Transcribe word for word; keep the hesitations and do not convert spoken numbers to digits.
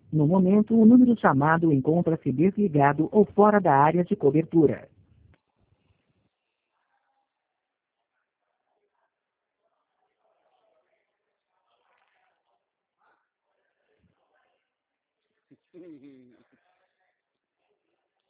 No momento, o número chamado encontra-se desligado ou fora da área de cobertura.